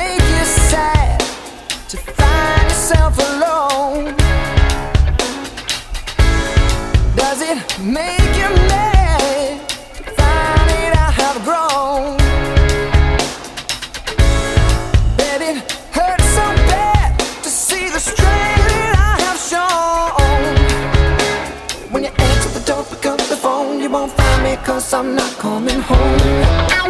make you sad to find yourself alone? Does it make you mad to find it I have grown? That it hurts so bad to see the strength that I have shown. When you answer the door, pick up the phone, you won't find me 'cause I'm not coming home.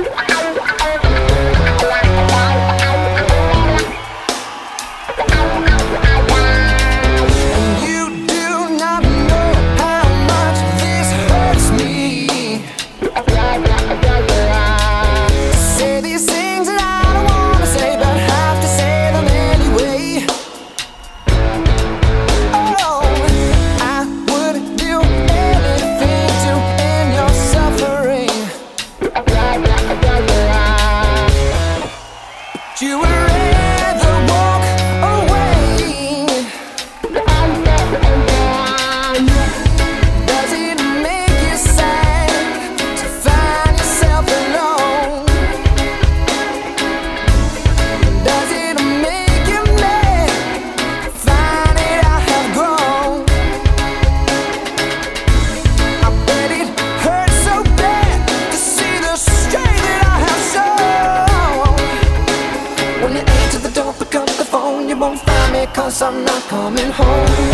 You would rather walk away. Does it make you sad to find yourself alone? Does it make you mad to find it I have grown? I bet it hurts so bad to see the strength that I have shown. When you answer the door, pick up the phone, you won't find me 'cause I'm not coming home.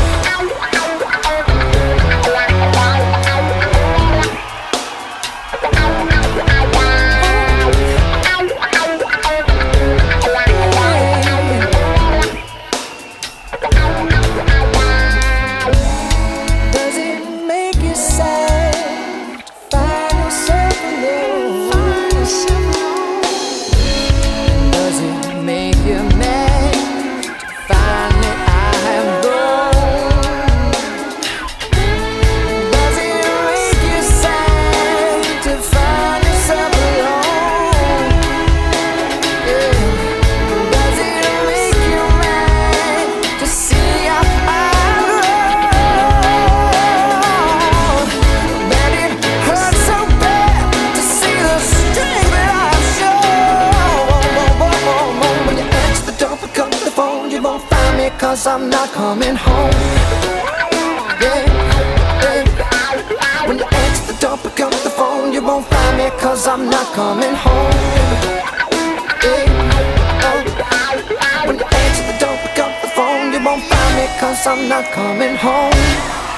Does it make you sad to find yourself alone? Does it make you mad to find that I have grown? Does it make you sad to find yourself alone? Yeah. Does it make you mad to see how I've grown? That it hurts so bad to see the strength that I've shown. When you answer the door, pick up the phone, you won't find me 'cause I'm not coming home. Yeah, yeah. When you answer the door, pick up the phone, you won't find me 'cause I'm not coming home. Yeah, oh. When you answer the door, pick up the phone, you won't find me 'cause I'm not coming home.